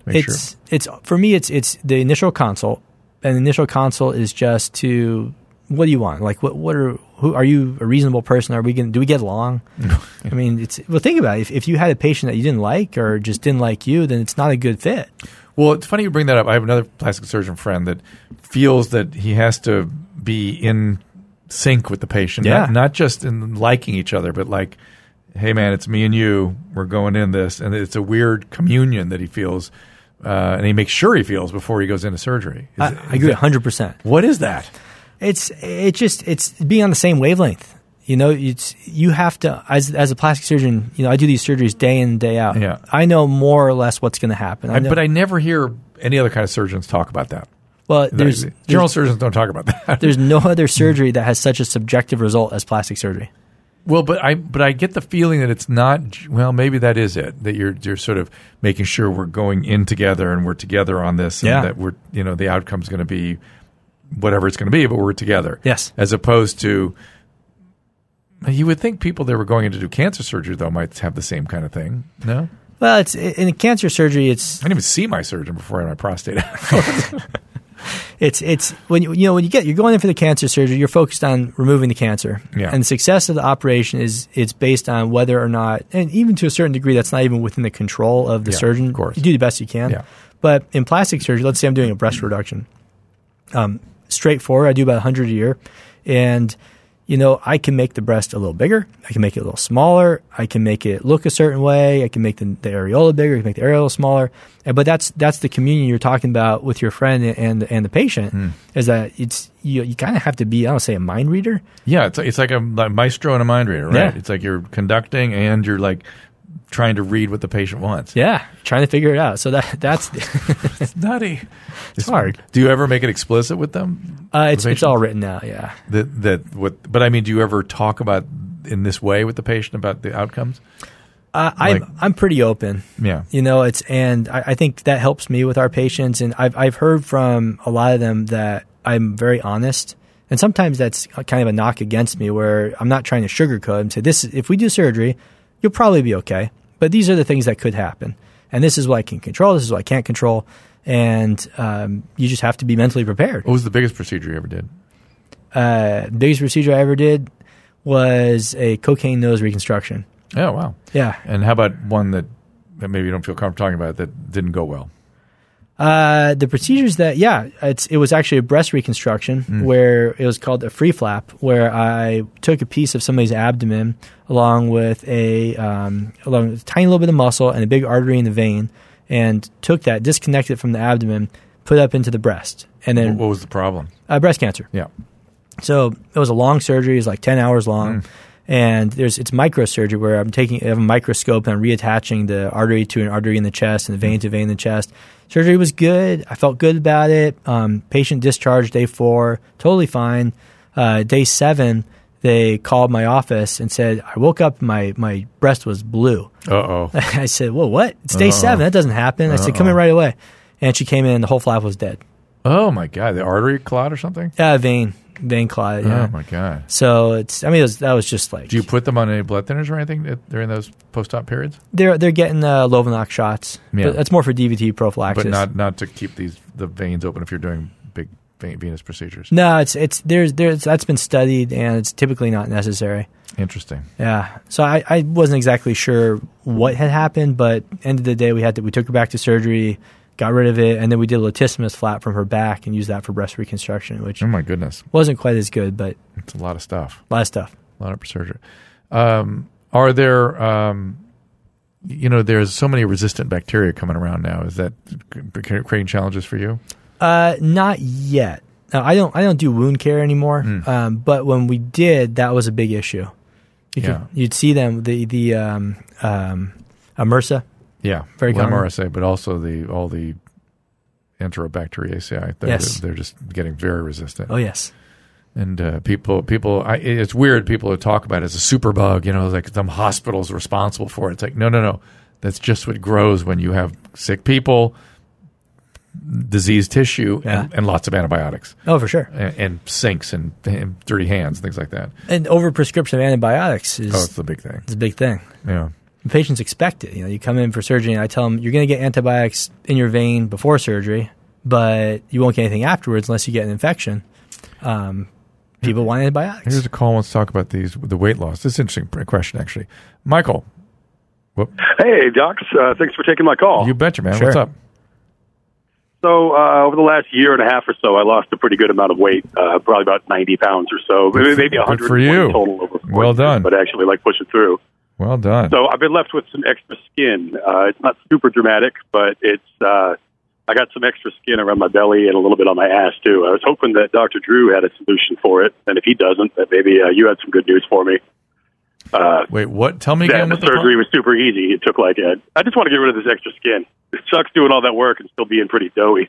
For me, it's the initial consult, and the initial consult is just to, what do you want? Like, who are you a reasonable person? Do we get along? Think about it. If you had a patient that you didn't like or just didn't like you, then it's not a good fit. Well, it's funny you bring that up. I have another plastic surgeon friend that feels that he has to be in sync with the patient, not just in liking each other, but like, hey man, it's me and you. We're going in this, and it's a weird communion that he feels, and he makes sure he feels before he goes into surgery. I agree 100%. What is that? It's being on the same wavelength. You have to, as a plastic surgeon, I do these surgeries day in and day out. Yeah. I know more or less what's going to happen. But I never hear any other kind of surgeons talk about that. Well, general surgeons don't talk about that. There's no other surgery that has such a subjective result as plastic surgery. Well, but I get the feeling that it's not. Well, maybe that is it. That you're sort of making sure we're going in together and we're together on this, and that we're the outcome's going to be whatever it's going to be, but we're together. Yes. As opposed to, you would think people that were going in to do cancer surgery though might have the same kind of thing. No. Well, it's in cancer surgery. I didn't even see my surgeon before I had my prostate out. It's when you're going in for the cancer surgery, you're focused on removing the cancer, and the success of the operation it's based on whether or not, and even to a certain degree, that's not even within the control of the surgeon. Of course, you do the best you can. But in plastic surgery, let's say I'm doing a breast reduction, straightforward. I do about 100 a year, and I can make the breast a little bigger. I can make it a little smaller. I can make it look a certain way. I can make the areola bigger. I can make the areola smaller. But that's the communion you're talking about with your friend and the patient. Is that you kind of have to be, I don't say a mind reader. Yeah, it's like a maestro and a mind reader, right? Yeah. It's like you're conducting and you're like trying to read what the patient wants. Yeah, trying to figure it out. So that's it's nutty. It's hard. Do you ever make it explicit with them? It's all written out. Yeah. But I mean, do you ever talk about in this way with the patient about the outcomes? I'm pretty open. Yeah. And I think that helps me with our patients, and I've heard from a lot of them that I'm very honest. And sometimes that's kind of a knock against me where I'm not trying to sugarcoat and say, if we do surgery, you'll probably be okay. But these are the things that could happen. And this is what I can control. This is what I can't control. And you just have to be mentally prepared. What was the biggest procedure you ever did? The biggest procedure I ever did was a cocaine nose reconstruction. Oh, wow. Yeah. And how about one that maybe you don't feel comfortable talking about that didn't go well? The procedures it was actually a breast reconstruction where it was called a free flap, where I took a piece of somebody's abdomen along with a tiny little bit of muscle and a big artery in the vein, and took that, disconnected it from the abdomen, put it up into the breast. And then what was the problem? Breast cancer. Yeah. So it was a long surgery. It was like 10 hours long. And it's microsurgery where I have a microscope and I'm reattaching the artery to an artery in the chest and the vein to vein in the chest. Surgery was good. I felt good about it. Patient discharged day 4, totally fine. Day 7, they called my office and said, I woke up, my breast was blue. Uh-oh. I said, well, what? It's day 7. That doesn't happen. I said, come in right away. And she came in, the whole flap was dead. Oh, my God. The artery clot or something? Vein clot, yeah. Oh, my God. So that was just like... Do you put them on any blood thinners or anything during those post-op periods? They're getting Lovenox shots. Yeah. But that's more for DVT prophylaxis. But not to keep the veins open if you're doing big venous procedures. No, there's that's been studied and it's typically not necessary. Interesting. Yeah. So I wasn't exactly sure what had happened, but end of the day we took her back to surgery, got rid of it, and then we did a latissimus flap from her back and used that for breast reconstruction, which oh my goodness, wasn't quite as good, but it's a lot of stuff. A lot of surgery. Are there, there's so many resistant bacteria coming around now. Is that creating challenges for you? Not yet. No, I don't do wound care anymore. But when we did, that was a big issue. You'd see them the MRSA. Yeah, very common. MRSA, but also all the Enterobacteriaceae. They're just getting very resistant. Oh yes. And people, it's weird. People talk about it as a superbug. Like some hospital's responsible for it. It's like no. That's just what grows when you have sick people, diseased tissue, and lots of antibiotics. Oh, for sure. And sinks and dirty hands, things like that. And overprescription of antibiotics is it's the big thing. It's a big thing. Yeah. Patients expect it. You come in for surgery, and I tell them you're going to get antibiotics in your vein before surgery, but you won't get anything afterwards unless you get an infection. People want antibiotics. Here's a call. Let's talk about the weight loss. This is an interesting question, actually. Michael. Whoop. Hey, docs. Thanks for taking my call. You betcha, man. Sure. What's up? So over the last year and a half or so, I lost a pretty good amount of weight, probably about 90 pounds or so, maybe 100 for you. total over 4 well done. years, but actually push it through. Well done. So I've been left with some extra skin. It's not super dramatic, but it's I got some extra skin around my belly and a little bit on my ass, too. I was hoping that Dr. Drew had a solution for it, and if he doesn't, that maybe you had some good news for me. Wait, what? Tell me again. The surgery was super easy. It took I just want to get rid of this extra skin. It sucks doing all that work and still being pretty doughy.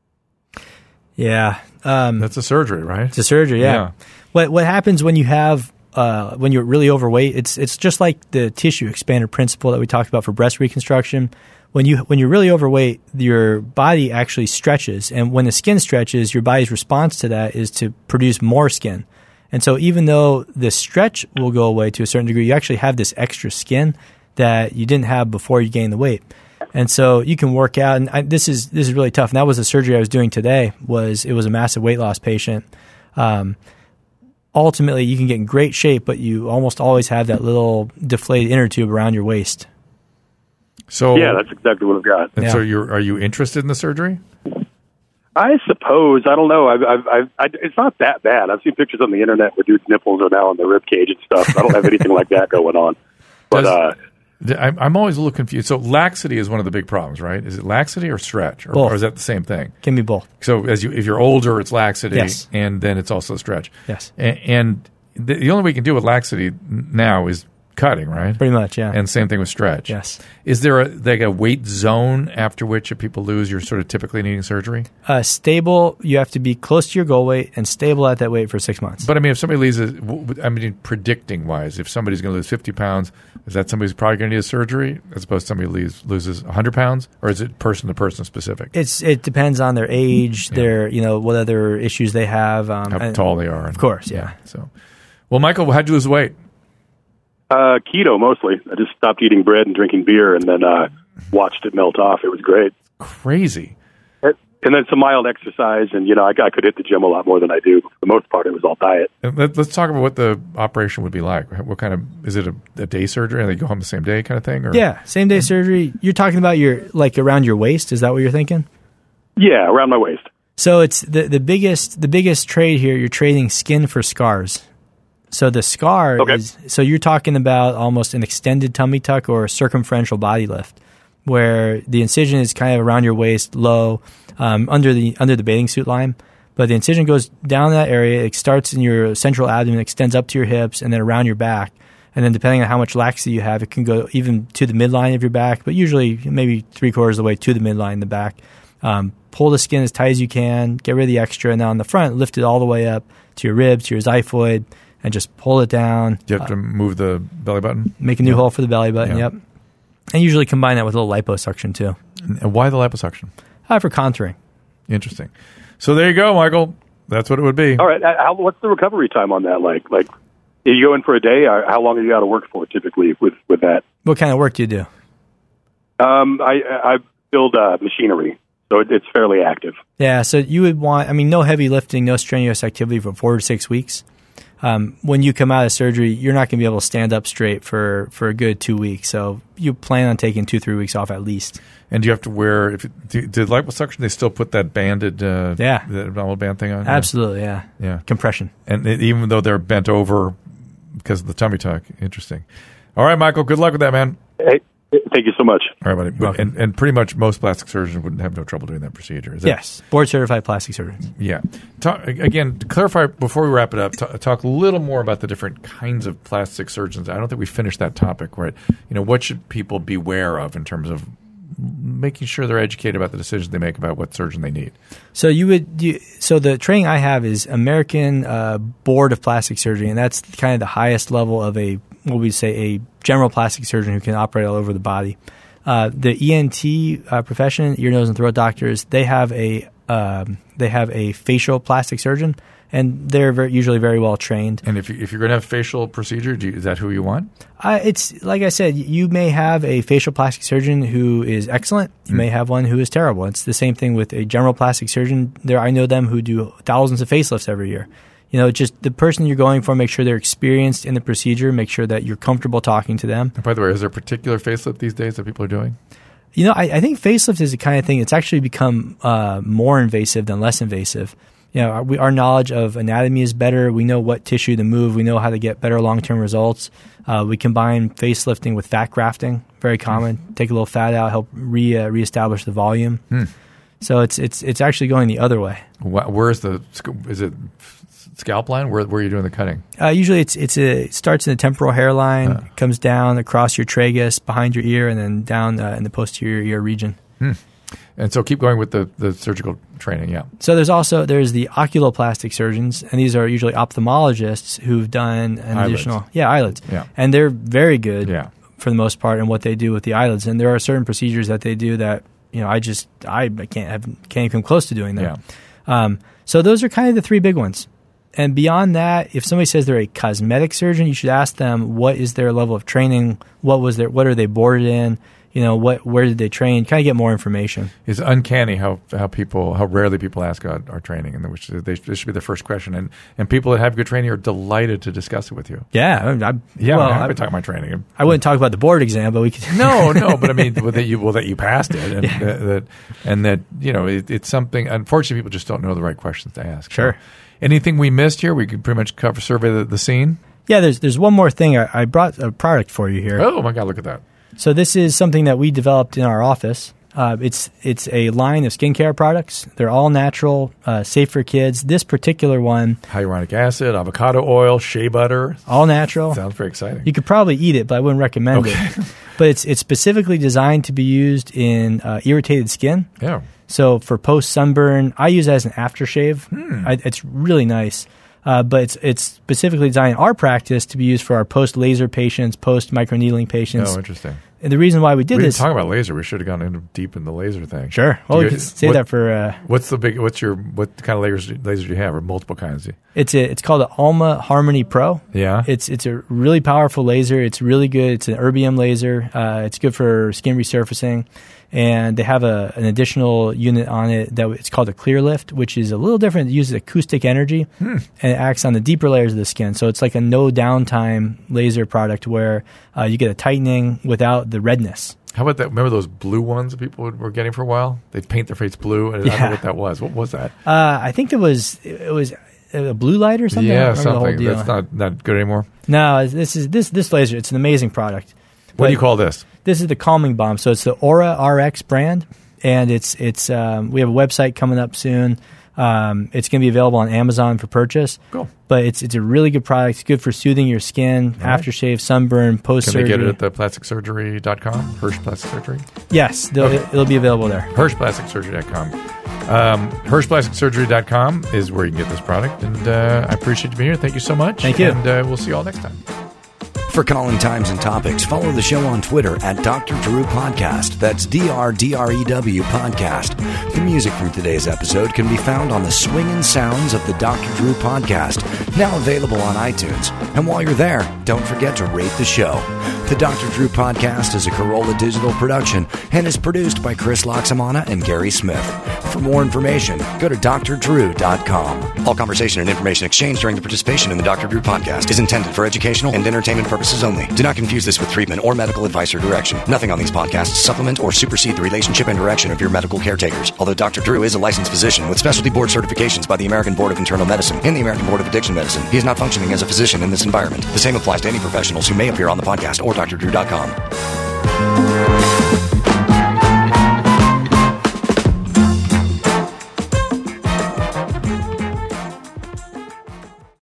Yeah. That's a surgery, right? It's a surgery, yeah. What happens when you have when you're really overweight, it's just like the tissue expander principle that we talked about for breast reconstruction. When you're really overweight, your body actually stretches, and when the skin stretches, your body's response to that is to produce more skin. And so even though the stretch will go away to a certain degree, you actually have this extra skin that you didn't have before you gained the weight. And so you can work out, and this is really tough. And that was the surgery I was doing today. It was a massive weight loss patient. Ultimately, you can get in great shape, but you almost always have that little deflated inner tube around your waist. So yeah, that's exactly what I've got. And so are you interested in the surgery? I suppose. I don't know. It's not that bad. I've seen pictures on the internet where dudes' nipples are now on the rib cage and stuff. I don't have anything like that going on. But I'm always a little confused. So laxity is one of the big problems, right? Is it laxity or stretch, or is that the same thing? Can be both. So if you're older, it's laxity, yes. And then it's also stretch. Yes. And the only way you can deal with laxity now is cutting, right? Pretty much, yeah. And same thing with stretch. Yes. Is there a weight zone after which if people lose, you're sort of typically needing surgery? Stable, you have to be close to your goal weight and stable at that weight for 6 months. But I mean, if somebody loses, predicting wise, if somebody's going to lose 50 pounds, is that somebody's probably going to need a surgery as opposed to somebody loses 100 pounds? Or is it person to person specific? It depends on their age, their, what other issues they have. How tall they are. Of course, yeah. So, well, Michael, how'd you lose weight? Keto mostly. I just stopped eating bread and drinking beer, and then watched it melt off. It was great. Crazy. And then some mild exercise, and I could hit the gym a lot more than I do. For the most part, it was all diet. Let's talk about what the operation would be like. What kind of is it a day surgery, and they go home the same day kind of thing? Or? Yeah, same day surgery. You're talking about around your waist. Is that what you're thinking? Yeah, around my waist. So it's the biggest trade here. You're trading skin for scars. So the scar is, so you're talking about almost an extended tummy tuck or a circumferential body lift, where the incision is kind of around your waist, low, under the bathing suit line. But the incision goes down that area. It starts in your central abdomen, extends up to your hips, and then around your back. And then depending on how much laxity you have, it can go even to the midline of your back, but usually maybe 3/4 of the way to the midline in the back. Pull the skin as tight as you can, get rid of the extra, and then on the front, lift it all the way up to your ribs, to your xiphoid, and just pull it down. You have to move the belly button? Make a new hole for the belly button, yep. And usually combine that with a little liposuction, too. And why the liposuction? For contouring. Interesting. So there you go, Michael. That's what it would be. All right. What's the recovery time on that like? Like, if you go in for a day, how long are you out of work for typically with that? What kind of work do you do? I build machinery. So it's fairly active. Yeah, so you would want, no heavy lifting, no strenuous activity for 4 to 6 weeks. When you come out of surgery, you're not going to be able to stand up straight for a good 2 weeks. So you plan on taking 2-3 weeks off at least. And do you have to wear, did liposuction, they still put that banded, the abdominal band thing on? Absolutely, yeah. Compression. And even though they're bent over because of the tummy tuck. Interesting. All right, Michael, good luck with that, man. Hey. Thank you so much. All right, buddy. And pretty much most plastic surgeons wouldn't have no trouble doing that procedure. Is that? Yes, board-certified plastic surgeons. Yeah. Again, to clarify, before we wrap it up, talk a little more about the different kinds of plastic surgeons. I don't think we finished that topic, right? What should people beware of in terms of making sure they're educated about the decisions they make about what surgeon they need? So so the training I have is American Board of Plastic Surgery, and that's kind of the highest level of a general plastic surgeon who can operate all over the body. The ENT profession, ear, nose, and throat doctors, they have a facial plastic surgeon, and they're usually very well trained. And if you're going to have a facial procedure, is that who you want? It's like I said, you may have a facial plastic surgeon who is excellent. You may have one who is terrible. It's the same thing with a general plastic surgeon. I know them who do thousands of facelifts every year. Just the person you're going for, make sure they're experienced in the procedure, make sure that you're comfortable talking to them. And by the way, is there a particular facelift these days that people are doing? I think facelift is the kind of thing that's actually become more invasive than less invasive. Our knowledge of anatomy is better. We know what tissue to move. We know how to get better long-term results. We combine facelifting with fat grafting, very common. Take a little fat out, help reestablish the volume. So it's actually going the other way. Is it scalp line? Where are you doing the cutting? Usually it starts in the temporal hairline, comes down across your tragus, behind your ear, and then down in the posterior ear region. And so keep going with the surgical training, yeah. So there's the oculoplastic surgeons, and these are usually ophthalmologists who've done an additional eyelids. Yeah. And they're very good for the most part in what they do with the eyelids. And there are certain procedures that they do that I can't even come close to doing that. Yeah. So those are kind of the three big ones. And beyond that, if somebody says they're a cosmetic surgeon, you should ask them what is their level of training, what are they boarded in, where did they train? Kind of get more information. It's uncanny how rarely people ask our training, and which this should be the first question. And people that have good training are delighted to discuss it with you. Yeah, I'm happy to talk about my training. I wouldn't talk about the board exam, but we could. No, but I mean that you passed it, and it's something. Unfortunately, people just don't know the right questions to ask. Sure. So, anything we missed here? We could pretty much survey the scene. Yeah, there's one more thing. I brought a product for you here. Oh my God, look at that. So this is something that we developed in our office. It's a line of skincare products. They're all natural, safe for kids. This particular one, Hyaluronic acid, avocado oil, shea butter. all natural. Sounds very exciting. You could probably eat it, but I wouldn't recommend it. But it's specifically designed to be used in irritated skin. Yeah. So for post sunburn, I use it as an aftershave. It's really nice. But it's specifically designed in our practice to be used for our post laser patients, post microneedling patients. Oh, interesting. And the reason why we did We this, didn't talk about laser. We should have gone in deep in the laser thing. sure. Well, we could say that for. What kind of lasers do you have, or multiple kinds? It's called the Alma Harmony Pro. Yeah. It's a really powerful laser. It's really good. It's an erbium laser. It's good for skin resurfacing. And they have an additional unit on it that it's called a Clear Lift, which is a little different. It uses acoustic energy and it acts on the deeper layers of the skin. So it's like a no downtime laser product where you get a tightening without the redness. How about that? Remember those blue ones that people were getting for a while? They'd paint their face blue. And I don't know what that was. What was that? I think it was a blue light or something. I Yeah, don't remember the whole something. deal. That's not good anymore. No, this laser. It's an amazing product. What do you call this? This is the Calming Balm. So it's the Aura RX brand, and it's we have a website coming up soon. It's going to be available on Amazon for purchase. Cool. But it's a really good product. It's good for soothing your skin, aftershave, sunburn, post-surgery. Can they get it at the plasticsurgery.com? Hirsch Plastic Surgery? Yes, it'll be available there. HirschPlasticSurgery.com. HirschPlasticSurgery.com is where you can get this product. And I appreciate you being here. Thank you so much. Thank you. And we'll see you all next time. For calling times and topics, follow the show on Twitter at Dr. Drew Podcast. That's DRDREW Podcast. The music from today's episode can be found on the Swingin' Sounds of the Dr. Drew Podcast, now available on iTunes. And while you're there, don't forget to rate the show. The Dr. Drew Podcast is a Corolla Digital production and is produced by Chris Loxamana and Gary Smith. For more information, go to drdrew.com. All conversation and information exchanged during the participation in the Dr. Drew Podcast is intended for educational and entertainment purposes only. Do not confuse this with treatment or medical advice or direction. Nothing on these podcasts supplement or supersede the relationship and direction of your medical caretakers. Although Dr. Drew is a licensed physician with specialty board certifications by the American Board of Internal Medicine and the American Board of Addiction Medicine, he is not functioning as a physician in this environment. The same applies to any professionals who may appear on the podcast or drdrew.com.